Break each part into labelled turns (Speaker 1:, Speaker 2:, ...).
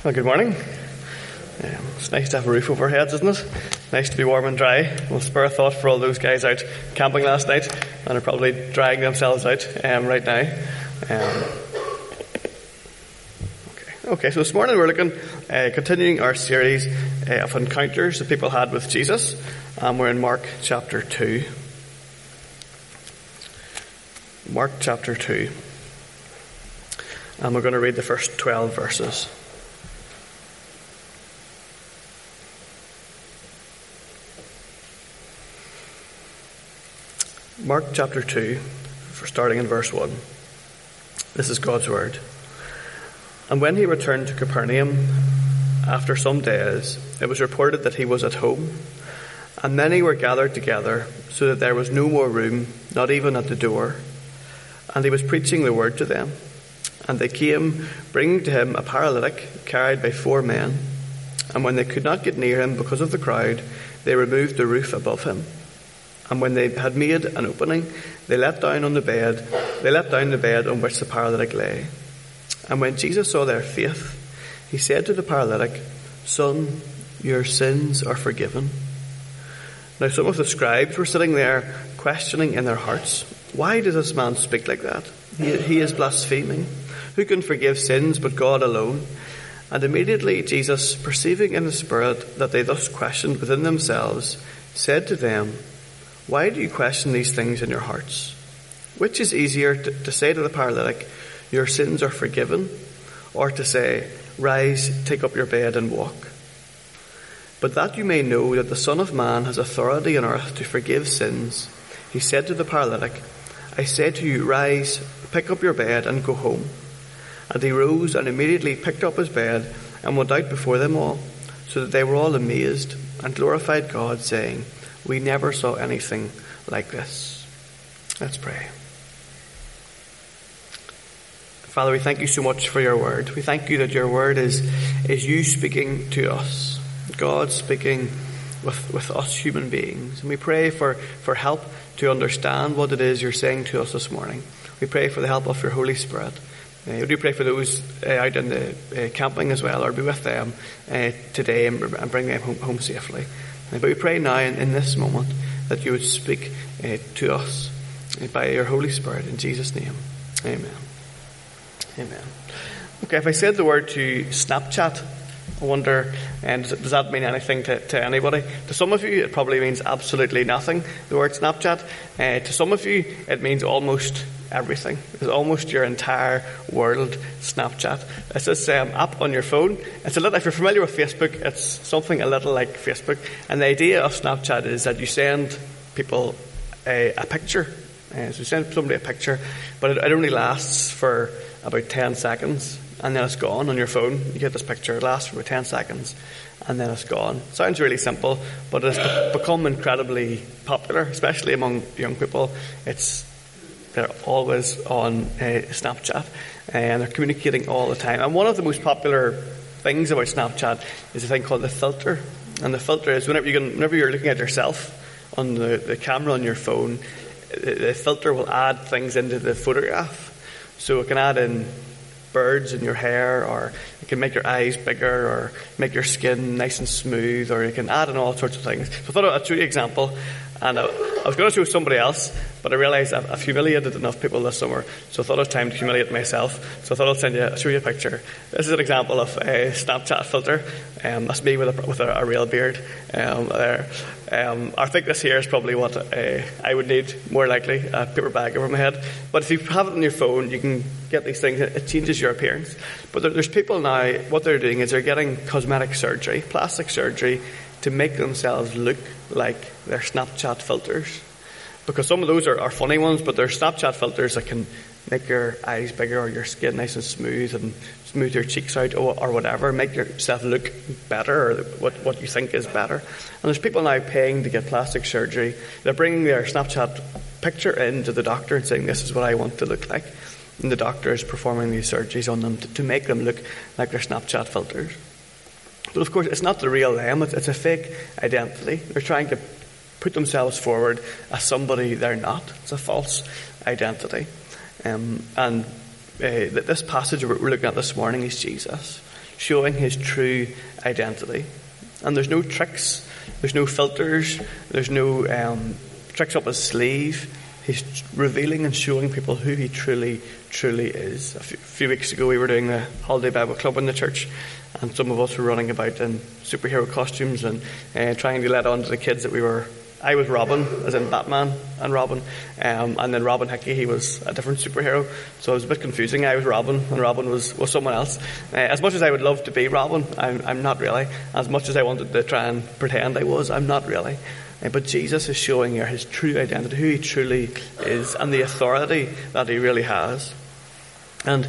Speaker 1: Well, good morning. It's nice to have a roof over our heads, isn't it? Nice to be warm and dry. We'll spare a thought for all those guys out camping last night and are probably drying themselves out right now. Okay. So this morning we're looking, continuing our series of encounters that people had with Jesus. We're in Mark chapter 2. Mark chapter 2. And we're going to read the first 12 verses. Mark chapter 2, starting in verse 1. This is God's word. And when he returned to Capernaum, after some days, it was reported that he was at home. And many were gathered together, so that there was no more room, not even at the door. And he was preaching the word to them. And they came, bringing to him a paralytic carried by 4 men. And when they could not get near him because of the crowd, they removed the roof above him. And when they had made an opening, they let down the bed on which the paralytic lay. And when Jesus saw their faith, he said to the paralytic, "Son, your sins are forgiven." Now some of the scribes were sitting there, questioning in their hearts, "Why does this man speak like that? He is blaspheming. Who can forgive sins but God alone?" And immediately Jesus, perceiving in the Spirit that they thus questioned within themselves, said to them, "Why do you question these things in your hearts? Which is easier to say to the paralytic, 'Your sins are forgiven,' or to say, 'Rise, take up your bed and walk'? But that you may know that the Son of Man has authority on earth to forgive sins," he said to the paralytic, "I say to you, rise, pick up your bed and go home." And he rose and immediately picked up his bed and went out before them all, so that they were all amazed and glorified God, saying, "We never saw anything like this." Let's pray. Father, we thank you so much for your word. We thank you that your word is you speaking to us, God speaking with us human beings. And we pray for help to understand what it is you're saying to us this morning. We pray for the help of your Holy Spirit. We do pray for those out in the camping as well, or be with them today and bring them home safely. But we pray now in this moment that you would speak to us by your Holy Spirit in Jesus' name. Amen. Amen. Okay, if I said the word to Snapchat, I wonder, does that mean anything to anybody? To some of you, it probably means absolutely nothing, the word Snapchat. To some of you, it means almost everything. It's almost your entire world, Snapchat. It's this app on your phone. It's a little, if you're familiar with Facebook, it's something a little like Facebook. And the idea of Snapchat is that you send people a picture. So you send somebody a picture, but it only lasts for about 10 seconds. And then it's gone on your phone. You get this picture, it lasts for about 10 seconds, and then it's gone. Sounds really simple, but it's become incredibly popular, especially among young people. They're always on Snapchat, and they're communicating all the time. And one of the most popular things about Snapchat is a thing called the filter. And the filter is whenever you're looking at yourself on the camera on your phone, the filter will add things into the photograph. So it can add in birds in your hair, or it can make your eyes bigger, or make your skin nice and smooth, or you can add in all sorts of things. So I thought I'd show you an example, and I was going to show somebody else, but I realised I've humiliated enough people this summer, so I thought it was time to humiliate myself. So I thought I'll show you a picture. This is an example of a Snapchat filter. That's me with a real beard there. I think this here is probably what I would need, more likely, a paper bag over my head. But if you have it on your phone, you can get these things. It changes your appearance. But there's people now, what they're doing is they're getting cosmetic surgery, plastic surgery, to make themselves look like their Snapchat filters. Because some of those are funny ones, but they're Snapchat filters that can make your eyes bigger, or your skin nice and smooth your cheeks out, or whatever, make yourself look better, or what you think is better. And there's people now paying to get plastic surgery. They're bringing their Snapchat picture into the doctor and saying, "This is what I want to look like." And the doctor is performing these surgeries on them to make them look like their Snapchat filters. But of course, it's not the real them. It's a fake identity. They're trying to put themselves forward as somebody they're not. It's a false identity. And this passage we're looking at this morning is Jesus. showing his true identity. And there's no tricks, there's no filters, there's no tricks up his sleeve. He's revealing and showing people who he truly, truly is. A few weeks ago we were doing a holiday Bible club in the church, and some of us were running about in superhero costumes and trying to let on to the kids that I was Robin, as in Batman and Robin, and then Robin Hickey, he was a different superhero, so it was a bit confusing. I was Robin, and Robin was someone else. As much as I would love to be Robin, I'm not really. As much as I wanted to try and pretend I was, I'm not really. But Jesus is showing here his true identity, who he truly is, and the authority that he really has. And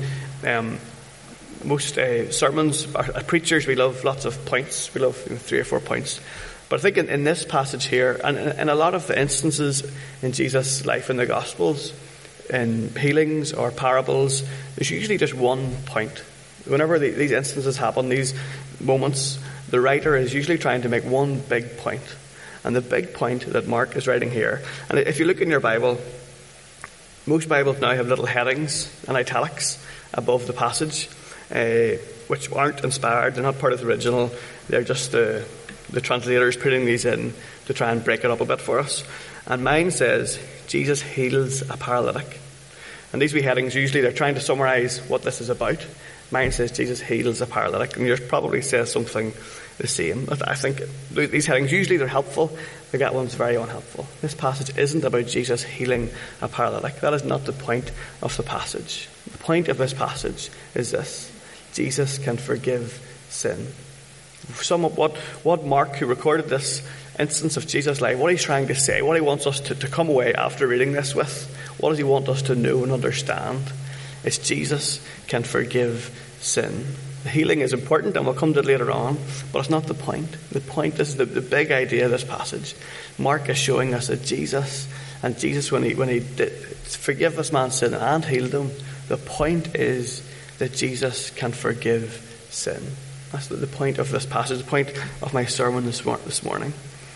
Speaker 1: most sermons, preachers, we love lots of points. We love 3 or 4 points. But I think in this passage here, and in a lot of the instances in Jesus' life in the Gospels, in healings or parables, there's usually just one point. Whenever these instances happen, these moments, the writer is usually trying to make one big point. And the big point that Mark is writing here, and if you look in your Bible, most Bibles now have little headings and italics above the passage, which aren't inspired. They're not part of the original. They're just the translators putting these in to try and break it up a bit for us. And mine says, Jesus heals a paralytic. And these wee headings, usually they're trying to summarize what this is about. Mine says, Jesus heals a paralytic. And yours probably says something the same. I think these headings, usually they're helpful. That one's very unhelpful. This passage isn't about Jesus healing a paralytic. That is not the point of the passage. The point of this passage is this: Jesus can forgive sin. What Mark, who recorded this instance of Jesus' life, what he's trying to say, what he wants us to come away after reading this with, what does he want us to know and understand? Is Jesus can forgive sin. The healing is important, and we'll come to it later on, but it's not the point. The point is the big idea of this passage. Mark is showing us that Jesus, when he did forgive this man's sin and healed him, the point is that Jesus can forgive sin. That's the point of this passage, the point of my sermon this morning.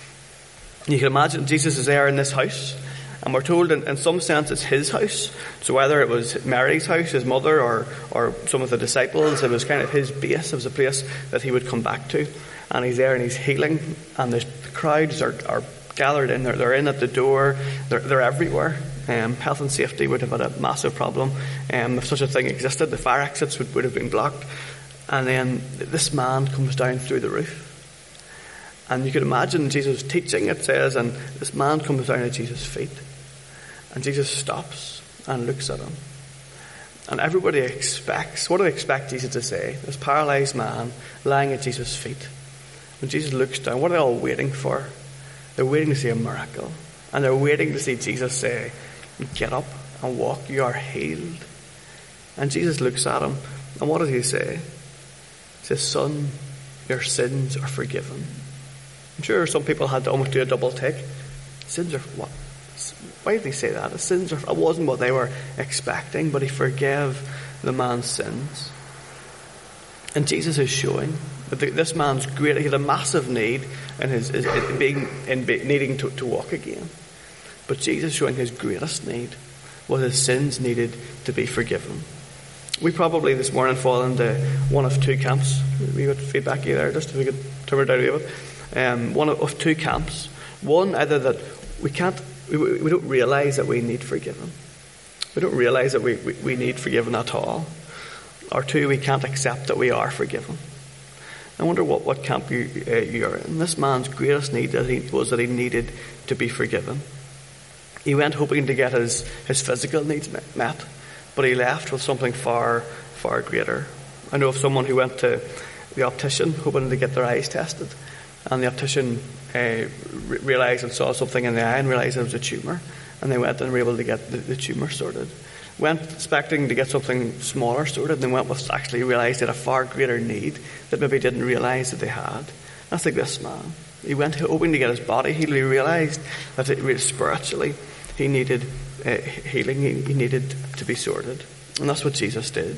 Speaker 1: You can imagine Jesus is there in this house, and we're told in some sense it's his house. So whether it was Mary's house, his mother, or some of the disciples, it was kind of his base. It was a place that he would come back to. And he's there and he's healing, and the crowds are gathered in. They're in at the door. They're everywhere. Health and safety would have had a massive problem. If such a thing existed, the fire exits would have been blocked. And then this man comes down through the roof. And you could imagine Jesus teaching, it says, and this man comes down at Jesus' feet. And Jesus stops and looks at him. And everybody expects, what do they expect Jesus to say? This paralyzed man lying at Jesus' feet. When Jesus looks down, what are they all waiting for? They're waiting to see a miracle. And they're waiting to see Jesus say, get up and walk, you are healed. And Jesus looks at him, and what does he say? He says, son, your sins are forgiven. I'm sure some people had to almost do a double take. Sins are what? Why did he say that? The sins it wasn't what they were expecting, but he forgave the man's sins. And Jesus is showing that this man's great. He had a massive need in needing to walk again. But Jesus showing his greatest need was his sins needed to be forgiven. We probably this morning fall into one of two camps. We got feedback either, just if we could turn it out a bit. One of two camps. One, either that we don't realise that we need forgiven. We don't realise that we need forgiven at all. Or two, we can't accept that we are forgiven. I wonder what camp you're in. This man's greatest need was that he needed to be forgiven. He went hoping to get his physical needs met, but he left with something far, far greater. I know of someone who went to the optician hoping to get their eyes tested, and the optician realised and saw something in the eye and realised it was a tumour, and they went and were able to get the tumour sorted. Went expecting to get something smaller sorted, and then went with actually realised they had a far greater need that maybe didn't realise that they had. That's like this man. He went hoping to get his body healed. He realised that spiritually he needed healing. He needed to be sorted, and that's what Jesus did.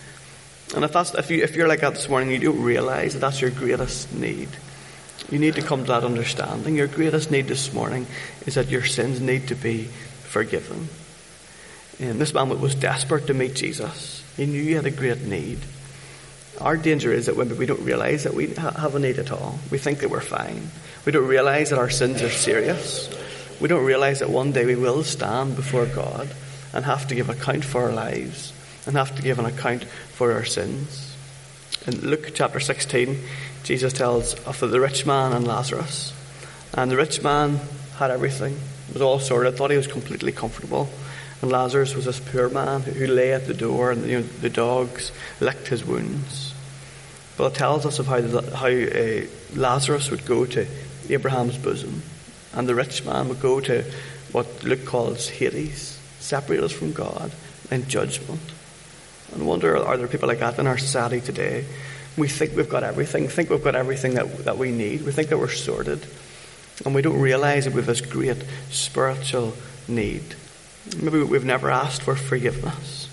Speaker 1: And if you're like that this morning, you don't realise that that's your greatest need. You need to come to that understanding. Your greatest need this morning is that your sins need to be forgiven. And this man was desperate to meet Jesus. He knew he had a great need. Our danger is that when we don't realize that we have a need at all. We think that we're fine. We don't realize that our sins are serious. We don't realize that one day we will stand before God and have to give account for our lives and have to give an account for our sins. In Luke chapter 16, Jesus tells of the rich man and Lazarus. And the rich man had everything. It was all sorted. Thought he was completely comfortable. And Lazarus was this poor man who lay at the door, and the dogs licked his wounds. But it tells us of how Lazarus would go to Abraham's bosom, and the rich man would go to what Luke calls Hades, separate us from God in judgment. And I wonder, are there people like that in our society today? We think we've got everything, that we need. We think that we're sorted. And we don't realize that we have this great spiritual need. Maybe we've never asked for forgiveness.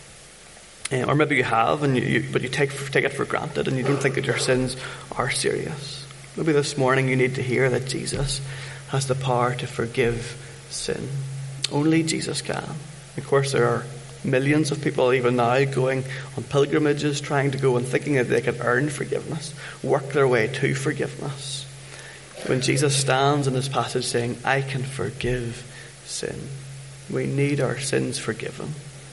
Speaker 1: Or maybe you have, but you take it for granted and you don't think that your sins are serious. Maybe this morning you need to hear that Jesus has the power to forgive sin. Only Jesus can. Of course, there are millions of people even now going on pilgrimages, trying to go and thinking that they could earn forgiveness, work their way to forgiveness. When Jesus stands in this passage saying, I can forgive sin. We need our sins forgiven.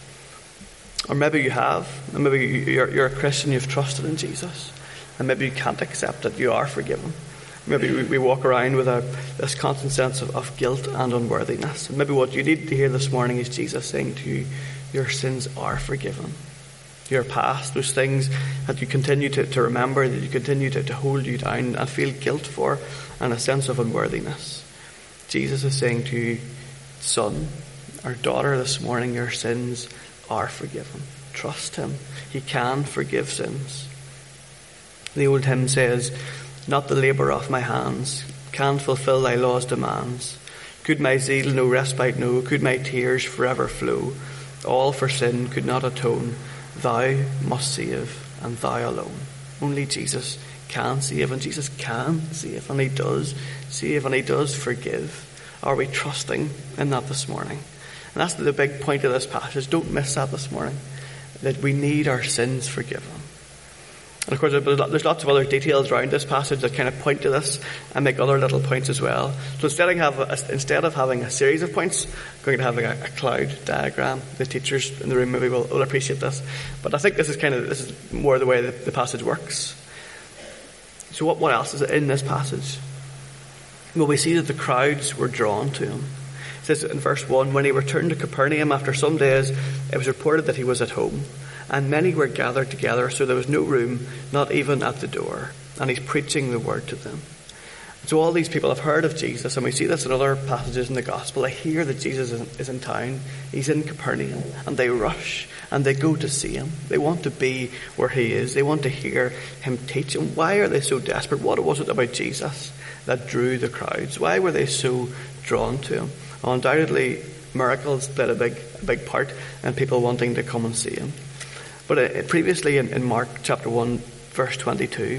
Speaker 1: Or maybe you have, and maybe you're a Christian, you've trusted in Jesus, and maybe you can't accept that you are forgiven. Maybe we walk around with this constant sense of guilt and unworthiness. And maybe what you need to hear this morning is Jesus saying to you, your sins are forgiven. Your past, those things that you continue to remember, that you continue to hold you down and feel guilt for, and a sense of unworthiness. Jesus is saying to you, son or daughter, this morning, your sins are forgiven. Trust him. He can forgive sins. The old hymn says, not the labour of my hands can fulfil thy law's demands. Could my zeal no respite know, could my tears forever flow, all for sin could not atone. Thou must save, and thou alone. Only Jesus can save, and Jesus can save, and he does save, and he does forgive. Are we trusting in that this morning? And that's the big point of this passage. Don't miss that this morning, that we need our sins forgiven. And of course, there's lots of other details around this passage that kind of point to this and make other little points as well. So instead of having a series of points, I'm going to have a cloud diagram. The teachers in the room maybe will appreciate this. But I think this is more the way the passage works. So what else is in this passage? Well, we see that the crowds were drawn to him. It says in verse 1, when he returned to Capernaum after some days, it was reported that he was at home. And many were gathered together, so there was no room, not even at the door. And he's preaching the word to them. So all these people have heard of Jesus, and we see this in other passages in the gospel. They hear that Jesus is in town. He's in Capernaum, and they rush, and they go to see him. They want to be where he is. They want to hear him teach. And why are they so desperate? What was it about Jesus that drew the crowds? Why were they so drawn to him? Well, undoubtedly, miracles played a big part in people wanting to come and see him. But previously in Mark chapter 1, verse 22,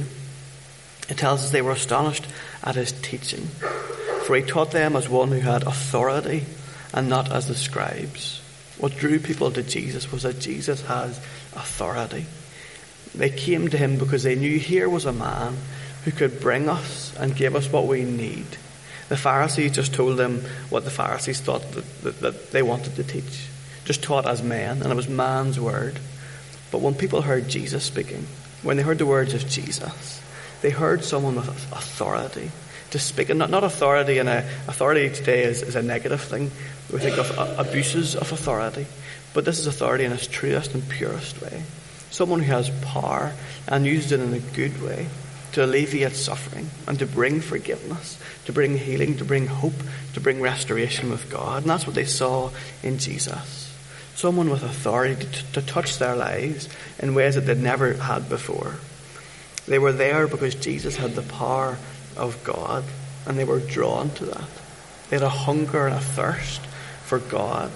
Speaker 1: it tells us they were astonished at his teaching. For he taught them as one who had authority and not as the scribes. What drew people to Jesus was that Jesus has authority. They came to him because they knew here was a man who could bring us and give us what we need. The Pharisees just told them what the Pharisees thought that they wanted to teach. Just taught as men, and it was man's word. But when people heard Jesus speaking, when they heard the words of Jesus, they heard someone with authority to speak. And not authority, and authority today is a negative thing. We think of abuses of authority. But this is authority in its truest and purest way. Someone who has power and used it in a good way to alleviate suffering and to bring forgiveness, to bring healing, to bring hope, to bring restoration with God. And that's what they saw in Jesus. Someone with authority to touch their lives in ways that they'd never had before. They were there because Jesus had the power of God, and they were drawn to that. They had a hunger and a thirst for God.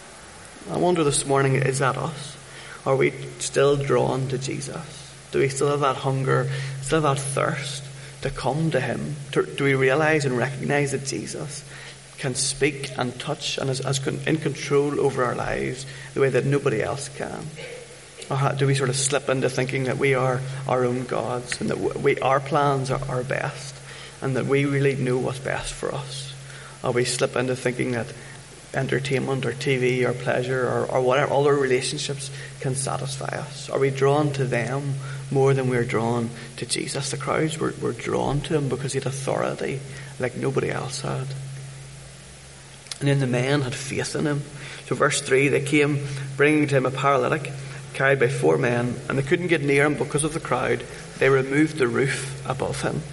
Speaker 1: I wonder this morning, is that us? Are we still drawn to Jesus? Do we still have that hunger, still have that thirst to come to him? Do we realize and recognize that Jesus can speak and touch and is in control over our lives the way that nobody else can? Or do we sort of slip into thinking that we are our own gods and that our plans are our best and that we really know what's best for us? Or we slip into thinking that entertainment or TV or pleasure or whatever, all our relationships can satisfy us? Are we drawn to them more than we're drawn to Jesus? The crowds were drawn to him because he had authority like nobody else had. And then the men had faith in him. So verse 3, they came bringing to him a paralytic carried by 4 men, and they couldn't get near him because of the crowd. They removed the roof above him.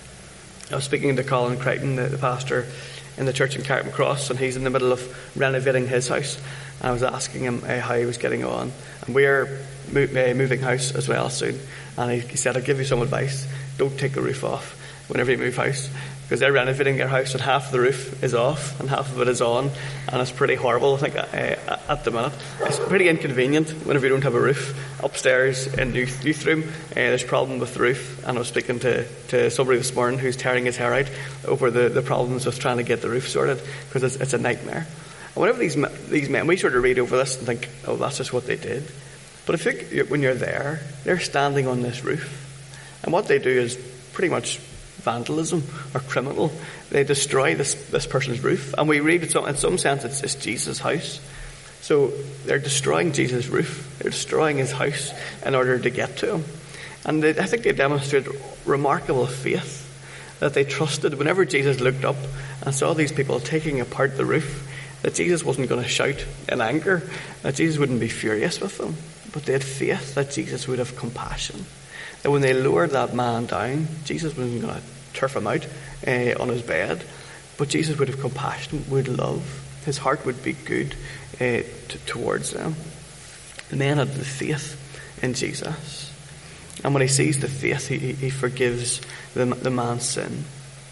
Speaker 1: I was speaking to Colin Crichton, the pastor in the church in Carrickmacross Cross, and he's in the middle of renovating his house. And I was asking him how he was getting on. And we're moving house as well soon. And he said, I'll give you some advice. Don't take the roof off whenever you move house. Because they're renovating their house and half the roof is off and half of it is on. And it's pretty horrible, I think, at the minute. It's pretty inconvenient whenever you don't have a roof. Upstairs in youth room, there's a problem with the roof. And I was speaking to somebody this morning who's tearing his hair out over the problems with trying to get the roof sorted, because it's a nightmare. And whenever these men, we sort of read over this and think, oh, that's just what they did. But when you're there, they're standing on this roof. And what they do is pretty much vandalism or criminal. They destroy this person's roof. And we read in some sense it's Jesus' house. So they're destroying Jesus' roof. They're destroying his house in order to get to him. And I think they demonstrated remarkable faith, that they trusted whenever Jesus looked up and saw these people taking apart the roof, that Jesus wasn't going to shout in anger, that Jesus wouldn't be furious with them. But they had faith that Jesus would have compassion. That when they lowered that man down, Jesus wasn't going to turf him out on his bed, but Jesus would have compassion, would love. His heart would be good towards them. The man had the faith in Jesus. And when he sees the faith, he forgives the man's sin.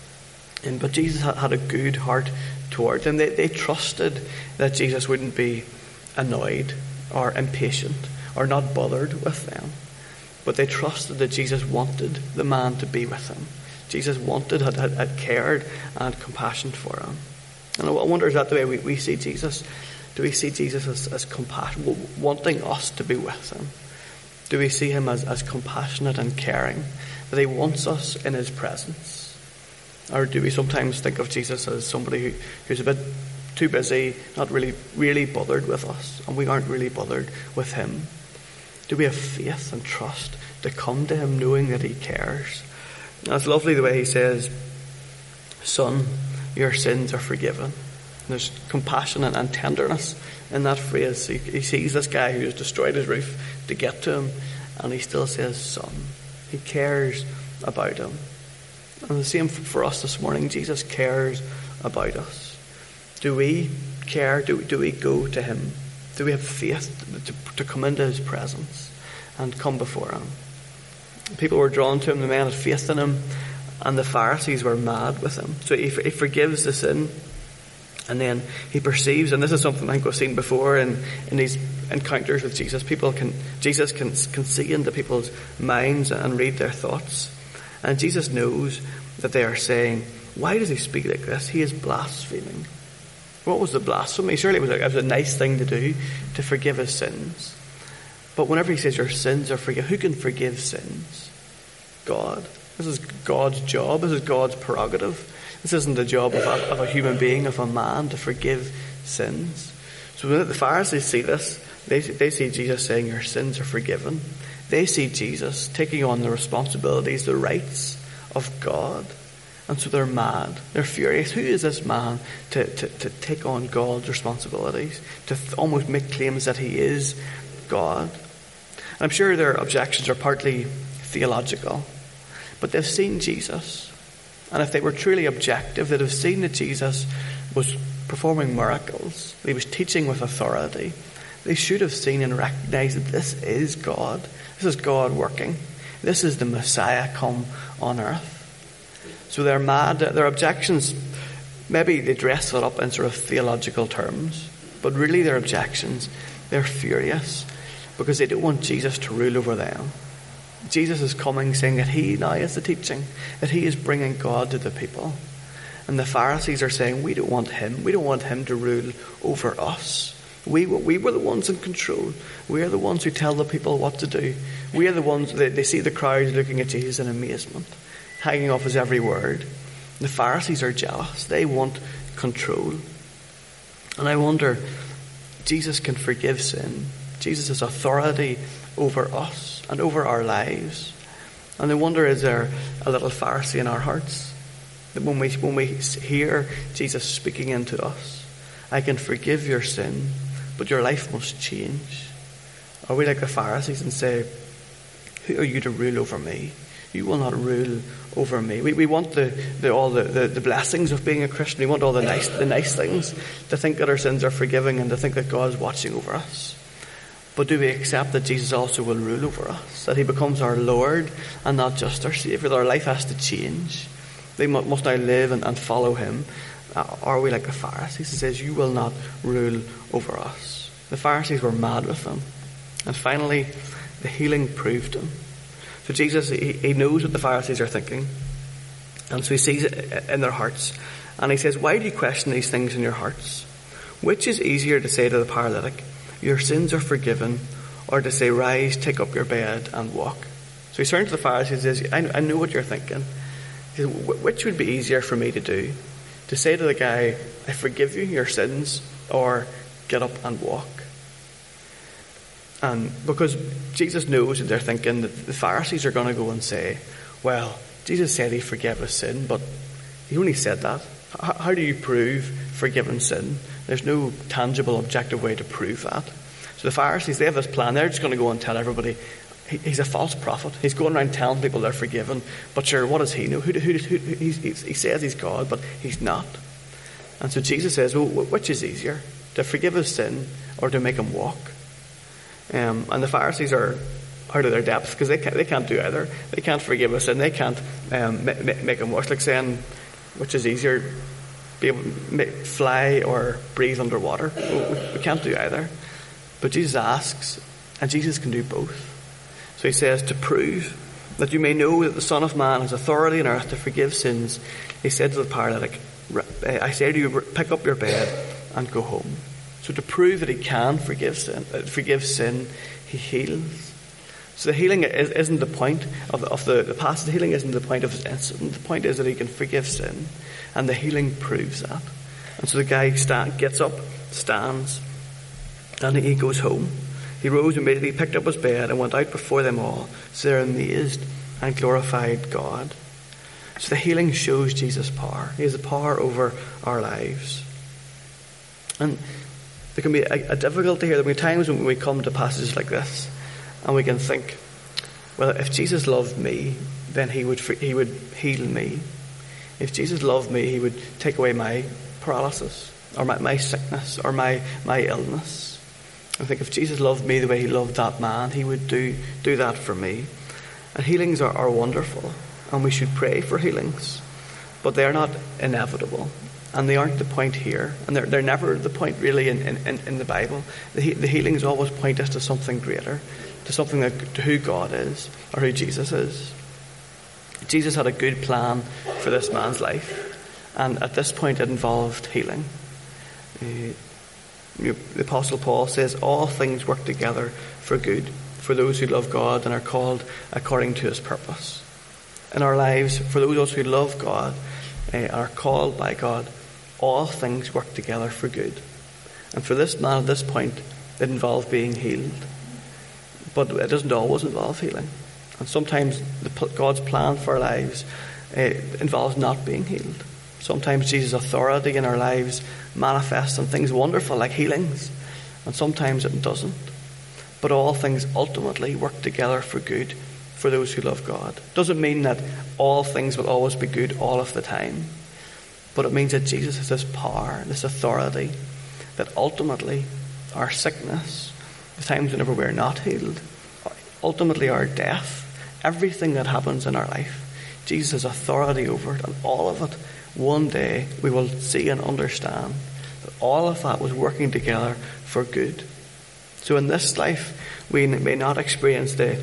Speaker 1: But Jesus had a good heart towards them. They trusted that Jesus wouldn't be annoyed or impatient or not bothered with them. But they trusted that Jesus wanted the man to be with him. Jesus had cared and had compassion for him. And I wonder, is that the way we see Jesus? Do we see Jesus as compassionate, wanting us to be with him? Do we see him as compassionate and caring, that he wants us in his presence? Or do we sometimes think of Jesus as somebody who's a bit too busy, not really bothered with us, and we aren't really bothered with him? Do we have faith and trust to come to him knowing that he cares? And it's lovely the way he says, Son, your sins are forgiven. And there's compassion and tenderness in that phrase. He sees this guy who has destroyed his roof to get to him, and he still says, Son. He cares about him. And the same for us this morning. Jesus cares about us. Do we care? Do we go to him? Do we have faith to come into his presence and come before him? People were drawn to him, the men had faith in him, and the Pharisees were mad with him. So he forgives the sin, and then he perceives, and this is something I think we've seen before in these encounters with Jesus. Jesus can see into people's minds and read their thoughts. And Jesus knows that they are saying, why does he speak like this? He is blaspheming. What was the blasphemy? Surely it was a nice thing to do, to forgive his sins. But whenever he says your sins are forgiven, who can forgive sins? God. This is God's job. This is God's prerogative. This isn't the job of a human being, of a man, to forgive sins. So when the Pharisees see this, they see Jesus saying your sins are forgiven. They see Jesus taking on the responsibilities, the rights of God. And so they're mad. They're furious. Who is this man to take on God's responsibilities? To almost make claims that he is God? And I'm sure their objections are partly theological. But they've seen Jesus. And if they were truly objective, they'd have seen that Jesus was performing miracles. He was teaching with authority. They should have seen and recognized that this is God. This is God working. This is the Messiah come on earth. So they're mad. Their objections, maybe they dress it up in sort of theological terms, but really their objections, they're furious because they don't want Jesus to rule over them. Jesus is coming saying that he now is the teaching, that he is bringing God to the people. And the Pharisees are saying, we don't want him. We don't want him to rule over us. We were the ones in control. We are the ones who tell the people what to do. We are the ones, they see the crowds looking at Jesus in amazement, hanging off his every word. The Pharisees are jealous. They want control. And I wonder, Jesus can forgive sin. Jesus has authority over us and over our lives. And I wonder, is there a little Pharisee in our hearts? That when we hear Jesus speaking into us, I can forgive your sin, but your life must change. Are we like the Pharisees and say, who are you to rule over me? You will not rule over me. We want all the blessings of being a Christian. We want all the nice things, to think that our sins are forgiven and to think that God is watching over us. But do we accept that Jesus also will rule over us? That he becomes our Lord and not just our Saviour? That our life has to change? They must now live and follow him. Are we like the Pharisees? He says, you will not rule over us. The Pharisees were mad with him. And finally, the healing proved him. So Jesus, he knows what the Pharisees are thinking. And so he sees it in their hearts. And he says, why do you question these things in your hearts? Which is easier to say to the paralytic, your sins are forgiven, or to say, rise, take up your bed and walk? So he turns to the Pharisees and says, I know what you're thinking. He says, which would be easier for me to do? To say to the guy, I forgive you your sins, or get up and walk? And because Jesus knows that they're thinking that the Pharisees are going to go and say, well, Jesus said he forgave us sin, but he only said that. How do you prove forgiven sin? There's no tangible, objective way to prove that. So the Pharisees, they have this plan. They're just going to go and tell everybody, he's a false prophet. He's going around telling people they're forgiven. But sure, what does he know? He says he's God, but he's not. And so Jesus says, well, which is easier? To forgive his sin or to make him walk? And the Pharisees are out of their depth because they can't do either. They can't forgive us and they can't make him walk. It's like saying, which is easier, be able to fly or breathe underwater? We can't do either. But Jesus asks, and Jesus can do both. So he says, to prove that you may know that the Son of Man has authority on earth to forgive sins, he said to the paralytic, I say to you, pick up your bed and go home. So to prove that he can forgive sin, he heals. So the healing isn't the point of the past. The healing isn't the point of his incident. The point is that he can forgive sin, and the healing proves that. And so the guy gets up, stands, and he goes home. He rose immediately, picked up his bed, and went out before them all. So they're amazed and glorified God. So the healing shows Jesus' power. He has the power over our lives. And there can be a difficulty here. There will be times when we come to passages like this, and we can think, well, if Jesus loved me, then he would heal me. If Jesus loved me, he would take away my paralysis, or my sickness, or my illness. I think if Jesus loved me the way he loved that man, he would do that for me. And healings are wonderful, and we should pray for healings, but they are not inevitable, and they aren't the point here, and they're never the point really in the Bible. The healings always point us to something greater, to something to who God is or who Jesus is. Jesus had a good plan for this man's life, and at this point it involved healing. The Apostle Paul says all things work together for good for those who love God and are called according to his purpose. In our lives, for those who love God and are called by God, all things work together for good. And for this man at this point, it involved being healed. But it doesn't always involve healing. And sometimes God's plan for our lives involves not being healed. Sometimes Jesus' authority in our lives manifests in things wonderful like healings, and sometimes it doesn't. But all things ultimately work together for good for those who love God. Doesn't mean that all things will always be good all of the time, but it means that Jesus has this power, this authority, that ultimately our sickness, the times whenever we're not healed, ultimately our death, everything that happens in our life, Jesus has authority over it, and all of it, one day we will see and understand that all of that was working together for good. So in this life, we may not experience the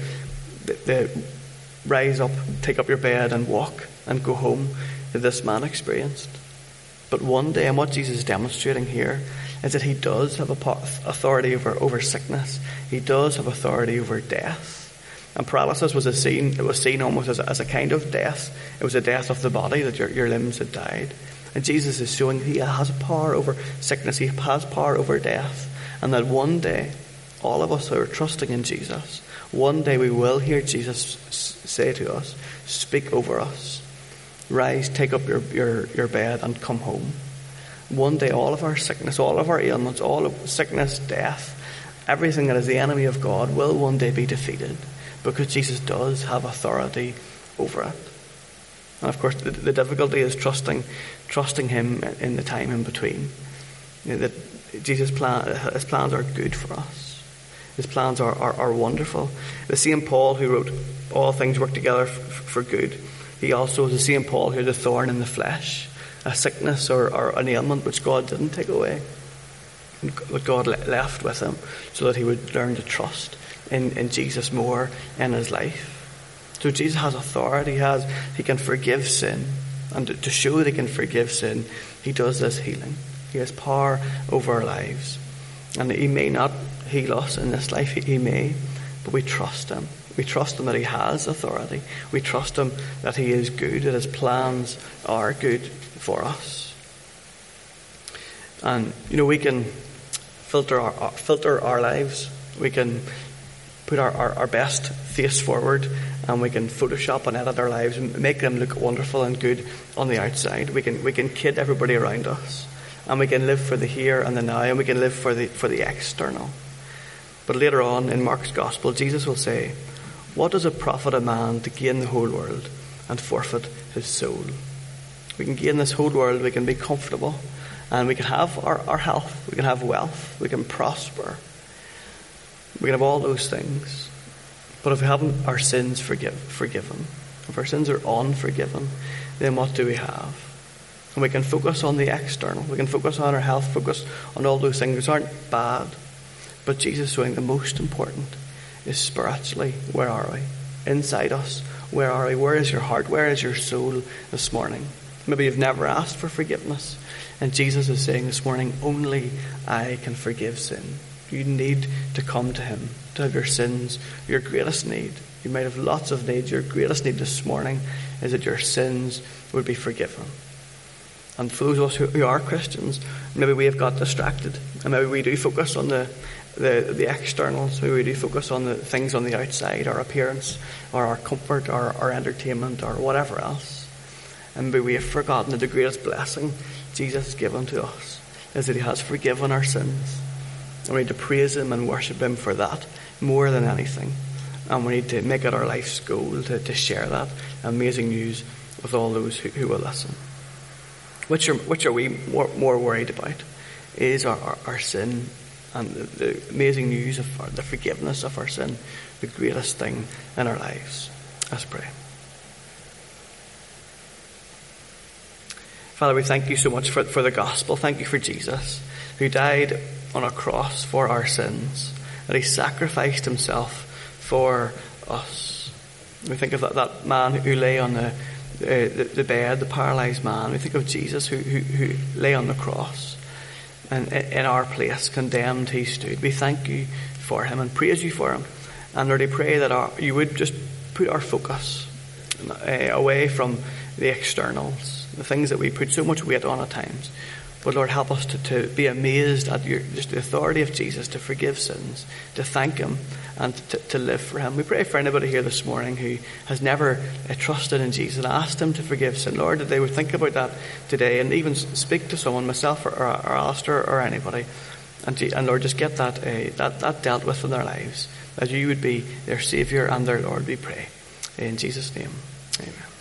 Speaker 1: rise up, take up your bed and walk and go home that this man experienced. But one day, and what Jesus is demonstrating here, is that he does have authority over sickness. He does have authority over death. And paralysis was seen almost as a kind of death. It was a death of the body, that your limbs had died. And Jesus is showing he has power over sickness. He has power over death. And that one day, all of us who are trusting in Jesus, one day we will hear Jesus say to us, speak over us. Rise, take up your bed and come home. One day all of our sickness, all of our ailments, all of sickness, death, everything that is the enemy of God will one day be defeated, because Jesus does have authority over it. And of course the difficulty is trusting him in the time in between. That Jesus' his plans are good for us. His plans are wonderful. The same Paul who wrote all things work together for good, he also is the same Paul who had a thorn in the flesh, a sickness or an ailment which God didn't take away, what God left with him, so that he would learn to trust in Jesus more in his life. So Jesus has authority. He can forgive sin, and to show that he can forgive sin, he does this healing. He has power over our lives, and he may not heal us in this life. He may, but we trust him. We trust him that he has authority. We trust him that he is good, that his plans are good for us. And we can filter our lives. We can put our best face forward, and we can Photoshop and edit our lives and make them look wonderful and good on the outside. We can kid everybody around us, and we can live for the here and the now, and we can live for the external. But later on in Mark's Gospel, Jesus will say, what does it profit a man to gain the whole world and forfeit his soul? We can gain this whole world, we can be comfortable, and we can have our health, we can have wealth, we can prosper, we can have all those things. But if we haven't our sins forgiven, if our sins are unforgiven, then what do we have? And we can focus on the external, we can focus on our health, focus on all those things which aren't bad. But Jesus is showing the most important is spiritually, where are we? Inside us, where are we? Where is your heart? Where is your soul this morning? Maybe you've never asked for forgiveness, and Jesus is saying this morning, only I can forgive sin. You need to come to him to have your sins, your greatest need. You might have lots of needs. Your greatest need this morning is that your sins would be forgiven. And for those of us who are Christians, maybe we have got distracted, and maybe we do focus on the externals. Maybe we do focus on the things on the outside, our appearance, or our comfort, or our entertainment, or whatever else. And maybe we have forgotten that the greatest blessing Jesus has given to us is that he has forgiven our sins. And we need to praise him and worship him for that more than anything. And we need to make it our life's goal to share that amazing news with all those who will listen. Which are we more worried about? Is our sin and the amazing news of the forgiveness of our sin the greatest thing in our lives? Let's pray. Father, we thank you so much for the gospel. Thank you for Jesus, who died on a cross for our sins, that he sacrificed himself for us. We think of that man who lay on the bed, the paralyzed man. We think of Jesus who lay on the cross, and in our place, condemned, he stood. We thank you for him and praise you for him. And Lord, I pray that you would just put our focus away from the externals, the things that we put so much weight on at times. But Lord, help us to be amazed at just the authority of Jesus to forgive sins, to thank him, and to live for him. We pray for anybody here this morning who has never trusted in Jesus and asked him to forgive sin. Lord, that they would think about that today and even speak to someone, myself or Alistair or anybody. And Lord, just get that dealt with in their lives, that you would be their Saviour and their Lord, we pray. In Jesus' name, amen.